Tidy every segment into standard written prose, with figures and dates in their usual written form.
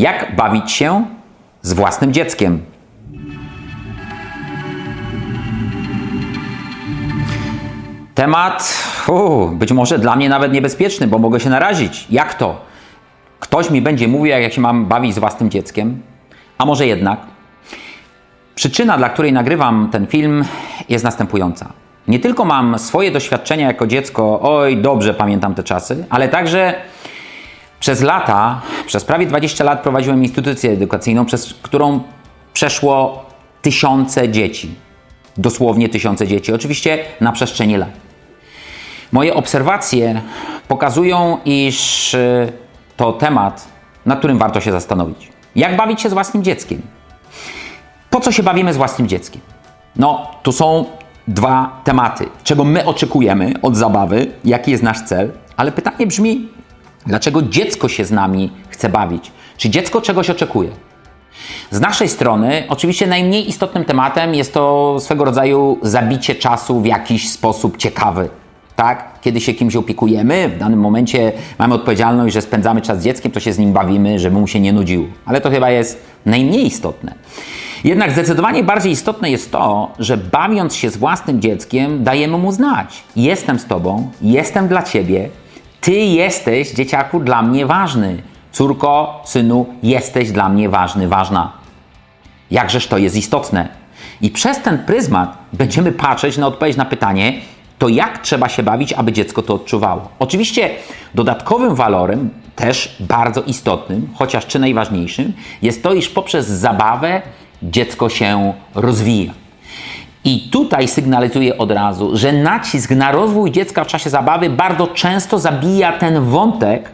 Jak bawić się z własnym dzieckiem? Temat być może dla mnie nawet niebezpieczny, bo mogę się narazić. Jak to? Ktoś mi będzie mówił, jak się mam bawić z własnym dzieckiem? A może jednak? Przyczyna, dla której nagrywam ten film, jest następująca. Nie tylko mam swoje doświadczenia jako dziecko, dobrze pamiętam te czasy, ale także przez lata, przez prawie 20 lat prowadziłem instytucję edukacyjną, przez którą przeszło tysiące dzieci. Dosłownie tysiące dzieci. Oczywiście na przestrzeni lat. Moje obserwacje pokazują, iż to temat, nad którym warto się zastanowić. Jak bawić się z własnym dzieckiem? Po co się bawimy z własnym dzieckiem? Tu są dwa tematy. Czego my oczekujemy od zabawy, jaki jest nasz cel, ale pytanie brzmi, dlaczego dziecko się z nami chce bawić? Czy dziecko czegoś oczekuje? Z naszej strony oczywiście najmniej istotnym tematem jest to swego rodzaju zabicie czasu w jakiś sposób ciekawy. Tak? Kiedy się kimś opiekujemy, w danym momencie mamy odpowiedzialność, że spędzamy czas z dzieckiem, to się z nim bawimy, żeby mu się nie nudziło. Ale to chyba jest najmniej istotne. Jednak zdecydowanie bardziej istotne jest to, że bawiąc się z własnym dzieckiem, dajemy mu znać. Jestem z tobą, jestem dla ciebie, ty jesteś, dzieciaku, dla mnie ważny. Córko, synu, jesteś dla mnie ważny, ważna. Jakżeż to jest istotne. I przez ten pryzmat będziemy patrzeć na odpowiedź na pytanie, to jak trzeba się bawić, aby dziecko to odczuwało. Oczywiście dodatkowym walorem, też bardzo istotnym, chociaż czy najważniejszym, jest to, iż poprzez zabawę dziecko się rozwija. I tutaj sygnalizuję od razu, że nacisk na rozwój dziecka w czasie zabawy bardzo często zabija ten wątek,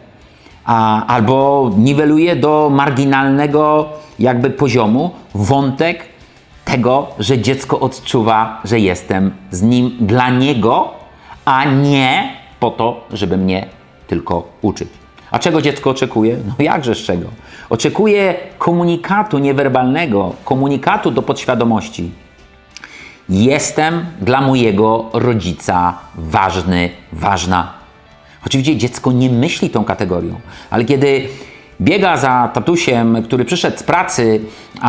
albo niweluje do marginalnego poziomu wątek tego, że dziecko odczuwa, że jestem z nim dla niego, a nie po to, żeby mnie tylko uczyć. A czego dziecko oczekuje? Jakżeż czego? Oczekuje komunikatu niewerbalnego, komunikatu do podświadomości. Jestem dla mojego rodzica ważny, ważna. Oczywiście dziecko nie myśli tą kategorią, ale kiedy biega za tatusiem, który przyszedł z pracy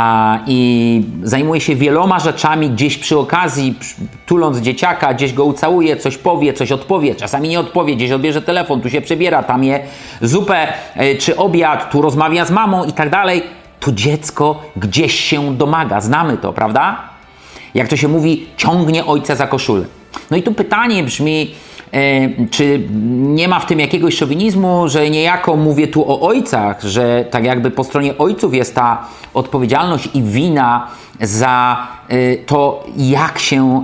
i zajmuje się wieloma rzeczami, gdzieś przy okazji, tuląc dzieciaka, gdzieś go ucałuje, coś powie, coś odpowie, czasami nie odpowie, gdzieś odbierze telefon, tu się przebiera, tam je zupę czy obiad, tu rozmawia z mamą i tak dalej, to dziecko gdzieś się domaga. Znamy to, prawda? Jak to się mówi, ciągnie ojca za koszulę. I tu pytanie brzmi, czy nie ma w tym jakiegoś szowinizmu, że niejako mówię tu o ojcach, że tak jakby po stronie ojców jest ta odpowiedzialność i wina za to, jak się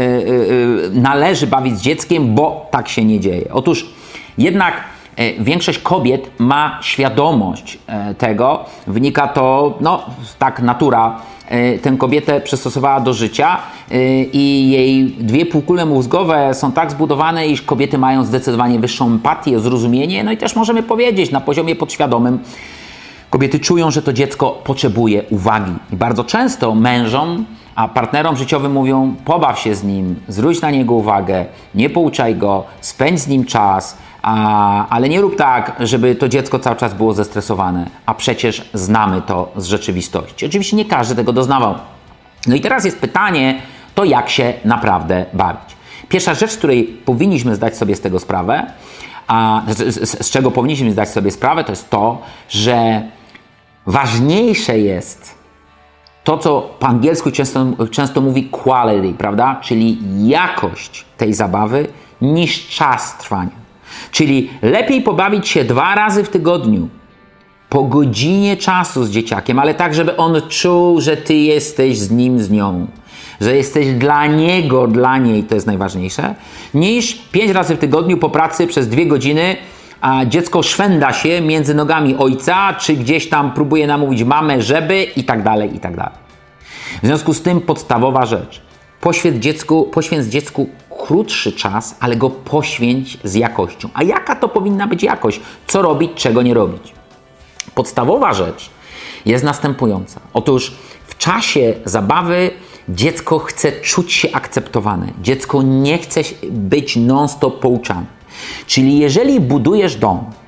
należy bawić z dzieckiem, bo tak się nie dzieje. Otóż jednak większość kobiet ma świadomość tego, wynika to, tak natura tę kobietę przystosowała do życia i jej dwie półkule mózgowe są tak zbudowane, iż kobiety mają zdecydowanie wyższą empatię, zrozumienie, i też możemy powiedzieć na poziomie podświadomym, kobiety czują, że to dziecko potrzebuje uwagi. I bardzo często mężom, a partnerom życiowym mówią, pobaw się z nim, zwróć na niego uwagę, nie pouczaj go, spędź z nim czas, ale nie rób tak, żeby to dziecko cały czas było zestresowane, a przecież znamy to z rzeczywistości. Oczywiście nie każdy tego doznawał. I teraz jest pytanie, to jak się naprawdę bawić. Pierwsza rzecz, z której powinniśmy zdać sobie z tego sprawę, z czego powinniśmy zdać sobie sprawę, to jest to, że ważniejsze jest to, co po angielsku często mówi quality, prawda? Czyli jakość tej zabawy niż czas trwania. Czyli lepiej pobawić się 2 razy w tygodniu, po godzinie czasu z dzieciakiem, ale tak, żeby on czuł, że ty jesteś z nim, z nią. Że jesteś dla niego, dla niej, to jest najważniejsze, niż 5 razy w tygodniu po pracy przez 2 godziny, a dziecko szwenda się między nogami ojca, czy gdzieś tam próbuje namówić mamę, żeby i tak dalej, i tak dalej. W związku z tym podstawowa rzecz. Poświęć dziecku krótszy czas, ale go poświęć z jakością. A jaka to powinna być jakość? Co robić, czego nie robić? Podstawowa rzecz jest następująca. Otóż w czasie zabawy dziecko chce czuć się akceptowane. Dziecko nie chce być non-stop pouczane. Czyli jeżeli budujesz dom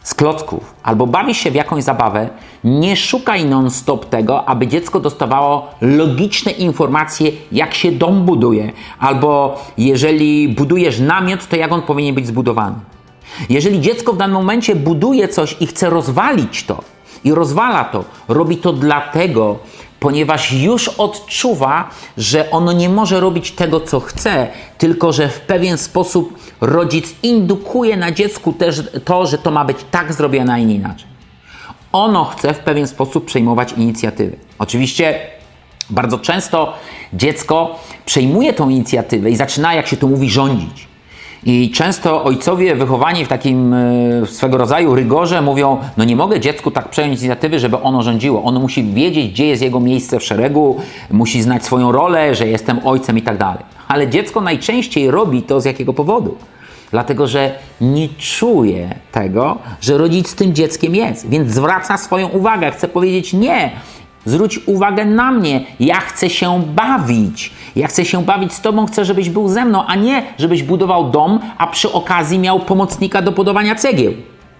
z klocków albo bawisz się w jakąś zabawę, nie szukaj non-stop tego, aby dziecko dostawało logiczne informacje, jak się dom buduje, albo jeżeli budujesz namiot, to jak on powinien być zbudowany. Jeżeli dziecko w danym momencie buduje coś i chce rozwalić to i rozwala to, robi to dlatego, ponieważ już odczuwa, że ono nie może robić tego, co chce, tylko że w pewien sposób rodzic indukuje na dziecku też to, że to ma być tak zrobione, a nie inaczej. Ono chce w pewien sposób przejmować inicjatywę. Oczywiście bardzo często dziecko przejmuje tą inicjatywę i zaczyna, jak się to mówi, rządzić. I często ojcowie wychowani w takim swego rodzaju rygorze mówią, no nie mogę dziecku tak przejąć inicjatywy, żeby ono rządziło. Ono musi wiedzieć, gdzie jest jego miejsce w szeregu, musi znać swoją rolę, że jestem ojcem i tak dalej. Ale dziecko najczęściej robi to z jakiego powodu? Dlatego, że nie czuje tego, że rodzic z tym dzieckiem jest, więc zwraca swoją uwagę. Chce powiedzieć nie. Zwróć uwagę na mnie. Ja chcę się bawić. Ja chcę się bawić z tobą, chcę, żebyś był ze mną, a nie, żebyś budował dom, a przy okazji miał pomocnika do budowania cegieł.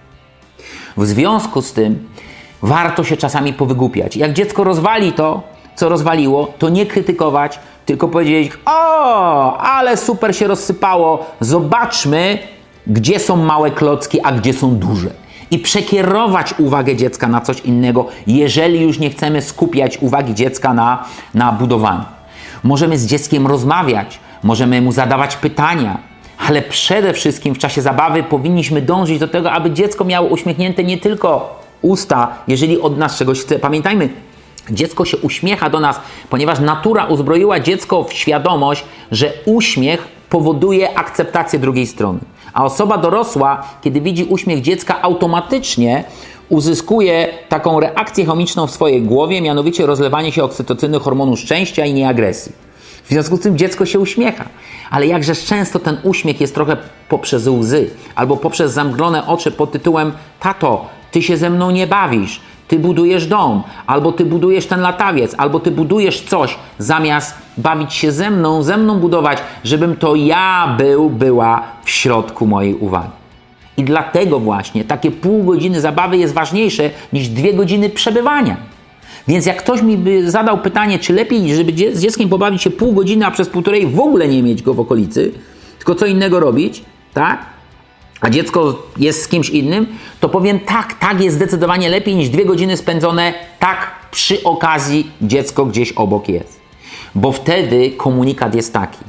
W związku z tym warto się czasami powygłupiać. Jak dziecko rozwali to, co rozwaliło, to nie krytykować, tylko powiedzieć, o, ale super się rozsypało, zobaczmy, gdzie są małe klocki, a gdzie są duże. I przekierować uwagę dziecka na coś innego, jeżeli już nie chcemy skupiać uwagi dziecka na budowaniu. Możemy z dzieckiem rozmawiać, możemy mu zadawać pytania, ale przede wszystkim w czasie zabawy powinniśmy dążyć do tego, aby dziecko miało uśmiechnięte nie tylko usta, jeżeli od nas czegoś chce. Pamiętajmy, dziecko się uśmiecha do nas, ponieważ natura uzbroiła dziecko w świadomość, że uśmiech powoduje akceptację drugiej strony. A osoba dorosła, kiedy widzi uśmiech dziecka, automatycznie uzyskuje taką reakcję chemiczną w swojej głowie, mianowicie rozlewanie się oksytocyny, hormonu szczęścia i nieagresji. W związku z tym dziecko się uśmiecha. Ale jakżeż często ten uśmiech jest trochę poprzez łzy albo poprzez zamglone oczy pod tytułem tato, ty się ze mną nie bawisz, ty budujesz dom, albo ty budujesz ten latawiec, albo ty budujesz coś, zamiast bawić się ze mną budować, żebym to ja była w środku mojej uwagi. I dlatego właśnie takie pół godziny zabawy jest ważniejsze niż 2 godziny przebywania. Więc jak ktoś mi by zadał pytanie, czy lepiej, żeby z dzieckiem pobawić się pół godziny, a przez 1,5 w ogóle nie mieć go w okolicy, tylko co innego robić, tak? A dziecko jest z kimś innym, to powiem tak jest zdecydowanie lepiej niż 2 godziny spędzone tak przy okazji dziecko gdzieś obok jest. Bo wtedy komunikat jest taki.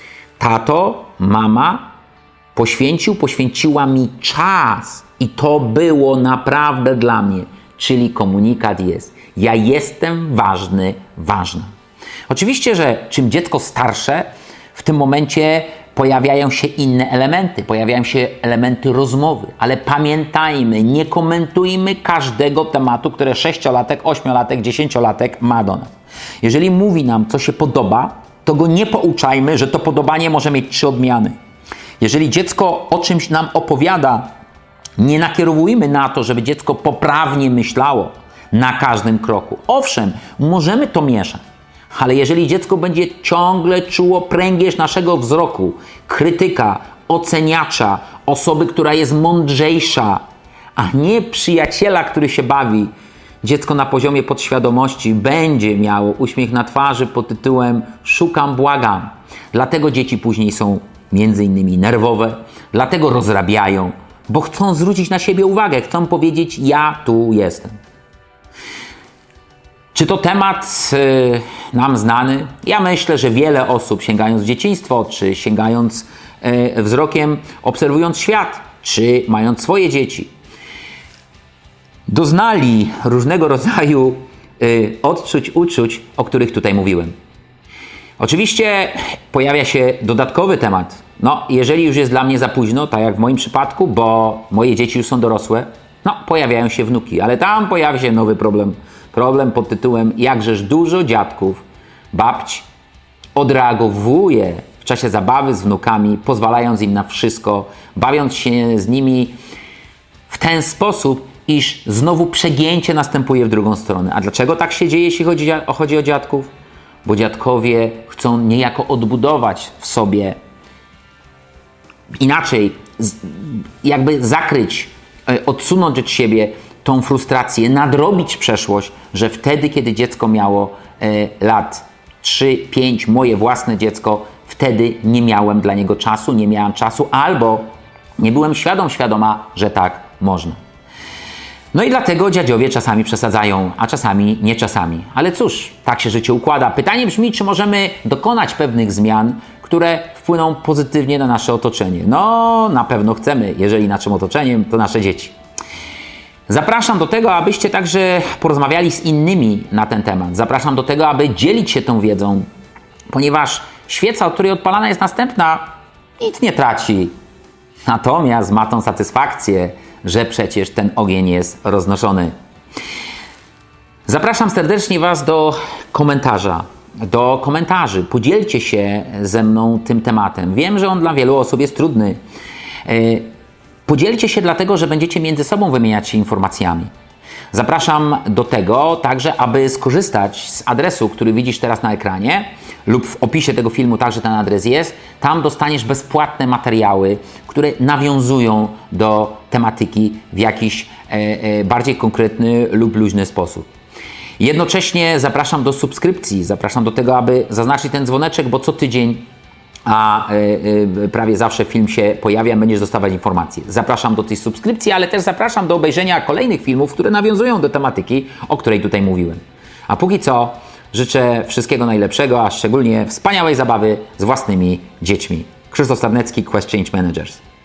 Tato, mama poświęciła mi czas i to było naprawdę dla mnie. Czyli komunikat jest. Ja jestem ważny, ważna. Oczywiście, że czym dziecko starsze, w tym momencie pojawiają się inne elementy, pojawiają się elementy rozmowy, ale pamiętajmy, nie komentujmy każdego tematu, które 6-latek, 8-latek, 10-latek ma do nas. Jeżeli mówi nam, co się podoba, to go nie pouczajmy, że to podobanie może mieć 3 odmiany. Jeżeli dziecko o czymś nam opowiada, nie nakierowujmy na to, żeby dziecko poprawnie myślało na każdym kroku. Owszem, możemy to mieszać. Ale jeżeli dziecko będzie ciągle czuło pręgierz naszego wzroku, krytyka, oceniacza, osoby, która jest mądrzejsza, a nie przyjaciela, który się bawi, dziecko na poziomie podświadomości będzie miało uśmiech na twarzy pod tytułem szukam, błagam. Dlatego dzieci później są między innymi nerwowe, dlatego rozrabiają, bo chcą zwrócić na siebie uwagę, chcą powiedzieć ja tu jestem. Czy to temat nam znany? Ja myślę, że wiele osób sięgając w dzieciństwo, czy sięgając wzrokiem, obserwując świat, czy mając swoje dzieci, doznali różnego rodzaju odczuć, uczuć, o których tutaj mówiłem. Oczywiście pojawia się dodatkowy temat. No, jeżeli już jest dla mnie za późno, tak jak w moim przypadku, bo moje dzieci już są dorosłe, no, pojawiają się wnuki, ale tam pojawia się nowy problem. Problem pod tytułem jakżeż dużo dziadków, babci odreagowuje w czasie zabawy z wnukami, pozwalając im na wszystko, bawiąc się z nimi w ten sposób, iż znowu przegięcie następuje w drugą stronę. A dlaczego tak się dzieje, jeśli chodzi o dziadków? Bo dziadkowie chcą niejako odbudować w sobie, inaczej, jakby zakryć odsunąć od siebie tą frustrację, nadrobić przeszłość, że wtedy, kiedy dziecko miało lat 3, 5, moje własne dziecko, wtedy nie miałem dla niego czasu, nie miałem czasu, albo nie byłem świadoma, że tak można. No i dlatego dziadziowie czasami przesadzają, a czasami nie czasami. Ale cóż, tak się życie układa. Pytanie brzmi, czy możemy dokonać pewnych zmian, które wpłyną pozytywnie na nasze otoczenie. No, na pewno chcemy, jeżeli naszym otoczeniem to nasze dzieci. Zapraszam do tego, abyście także porozmawiali z innymi na ten temat. Zapraszam do tego, aby dzielić się tą wiedzą, ponieważ świeca, od której odpalana jest następna, nic nie traci. Natomiast ma tą satysfakcję, że przecież ten ogień jest roznoszony. Zapraszam serdecznie Was do komentarzy. Podzielcie się ze mną tym tematem. Wiem, że on dla wielu osób jest trudny. Podzielcie się dlatego, że będziecie między sobą wymieniać się informacjami. Zapraszam do tego także, aby skorzystać z adresu, który widzisz teraz na ekranie, lub w opisie tego filmu także ten adres jest. Tam dostaniesz bezpłatne materiały, które nawiązują do tematyki w jakiś bardziej konkretny lub luźny sposób. Jednocześnie zapraszam do subskrypcji, zapraszam do tego, aby zaznaczyć ten dzwoneczek, bo co tydzień prawie zawsze film się pojawia, będziesz dostawać informacje. Zapraszam do tej subskrypcji, ale też zapraszam do obejrzenia kolejnych filmów, które nawiązują do tematyki, o której tutaj mówiłem. A póki co życzę wszystkiego najlepszego, a szczególnie wspaniałej zabawy z własnymi dziećmi. Krzysztof Sarnecki, Quest Change Managers.